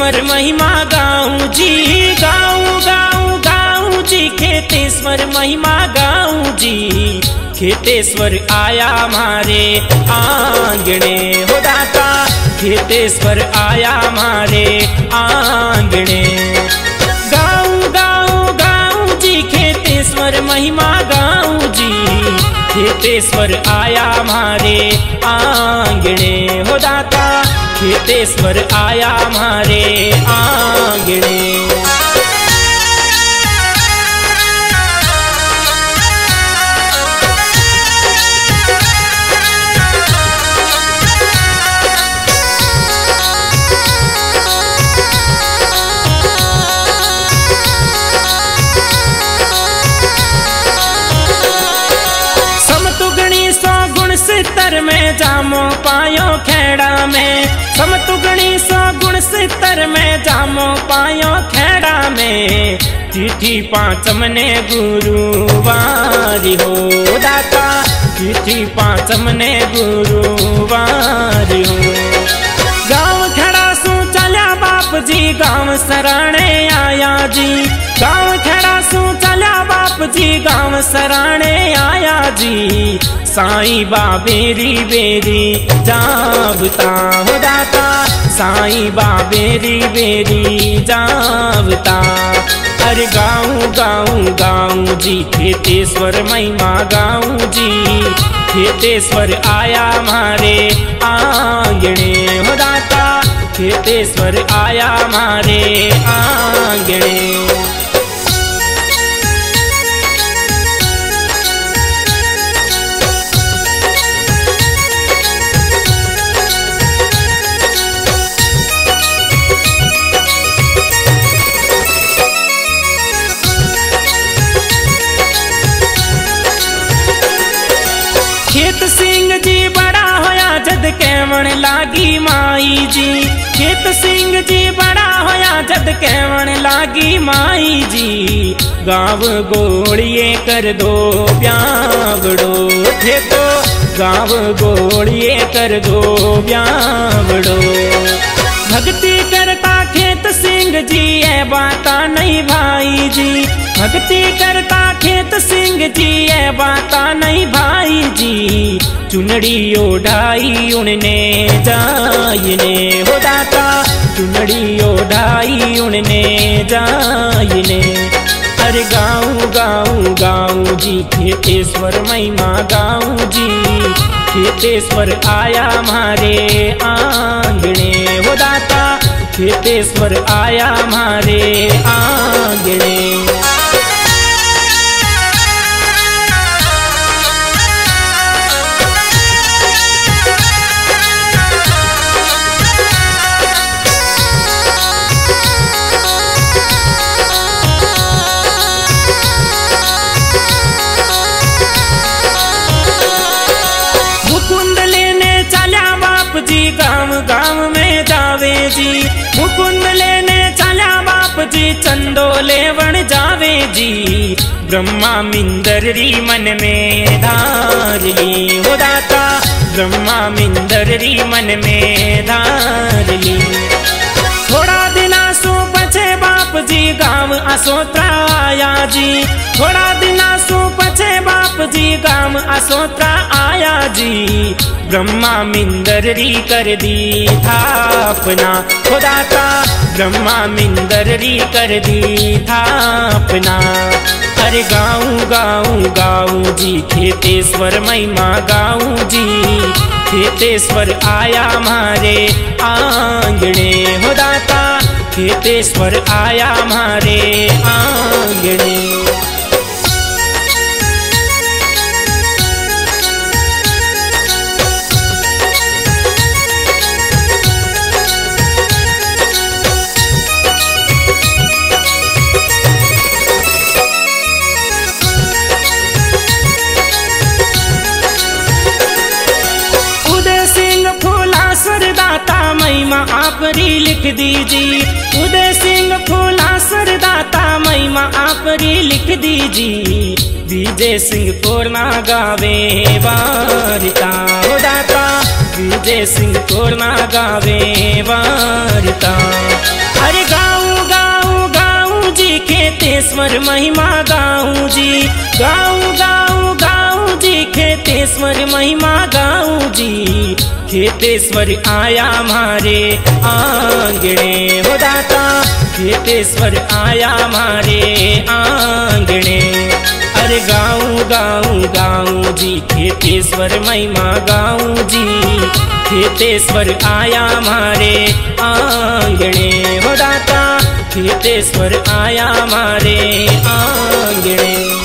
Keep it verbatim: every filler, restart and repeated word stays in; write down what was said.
खेतेश्वर महिमा गाऊं जी, गाऊं गाऊं गाऊं जी, खेतेश्वर महिमा गाऊं जी। खेतेश्वर आया मारे आंगणे हो दाता, खेतेश्वर आया मारे आंगणे। गाऊं गाऊं गाऊं जी, खेतेश्वर महिमा गाऊं जी। खेतेश्वर आया मारे आंगणे हो दाता, खेतेश्वर आया मारे आंगणे। सितर में जामो पायो खेड़ा में, समतुगणी सौ गुण सितर में जामो पायो खेड़ा में। चिट्ठी पांचम ने गुरुवारी हो दाता, चिट्ठी पांचम ने गुरुवारी हो। गाँव खेड़ा सू चल्या बाप जी, गाँव सराणे आया जी। गाँव खेड़ा सू चल्या बाप जी, गाँव सराणे आया जी। साईं बाबेरी बेरी जावता हो दाता, साईं बाबेरी बेरी जावता। अरे गाऊं गाऊं गाऊं जी, खेतेश्वर महिमा गाऊं जी। खेतेश्वर आया मारे आंगणे हो दाता, खेतेश्वर आया मारे आंगणे। खेत सिंह जी बड़ा होया जद केवण लागी माई जी। खेत सिंह जी बड़ा होया जद केवण लागी माई जी। गाँव गोड़िए कर दो ब्यावड़ो थे तो, गाँव गोड़िए कर दो ब्यावड़ो। भक्ति करता खेत सिंह जी, ये बाता नहीं भाई जी। भक्ति करता खेत सिंह जी, ये बाता नहीं भाई जी। चुनड़ी ओढ़ाई उनने जायने हो दाता, चुनड़ी ओढ़ाई उनने जायने। अरे गाऊं गाऊं गाऊं जी, खेतेश्वर महिमा गाऊं जी। खेतेश्वर आया मारे आंगणे हो दाता, खेतेश्वर आया मारे आंगणे। जी गाँव गाँव में जावे जी, मुकुंद लेने चला बाप जी। चंदो लेवण जावे जी, ब्रह्मा मिंदरी मन में धार ली हो दाता, ब्रह्मा मिंदरी मन में धार ली। थोड़ा दिना सो पछे बाप जी, गाँव असोत्रा आया जी। थोड़ा दिना सो पछे बाप जी, गाँव असोत्रा आया जी। ब्रह्मा मिंदरी कर दी थापना हो दाता, ब्रह्मा मिंदरी कर दी थापना। अरे गाऊं गाऊं गाऊं जी, खेतेश्वर महिमा गाऊं जी। खेतेश्वर आया मारे आंगणे हो दाता, खेतेश्वर आया मारे आंगणे। महिमा आपरी लिख दीजी, उदय सिंह फूला सरदाता महिमा आपरी लिख दीजी। विजय सिंह कोरना गावे वारिता हो दाता, विजय सिंह कोरना गावे वारिता। अरे गाऊं गाऊं गाऊं जी खेतेश्वर महिमा गाऊं जी, गाऊं गाऊं गाऊं जी खेतेश्वर महिमा गाऊं जी। खेतेश्वर आया मारे आंगणे हो दाता, खेतेश्वर आया मारे आंगणे। अरे गाऊं गाऊं गाऊं जी खेतेश्वर महिमा गाऊं जी, खेतेश्वर आया मारे आंगणे हो दाता, खेतेश्वर आया मारे आंगणे।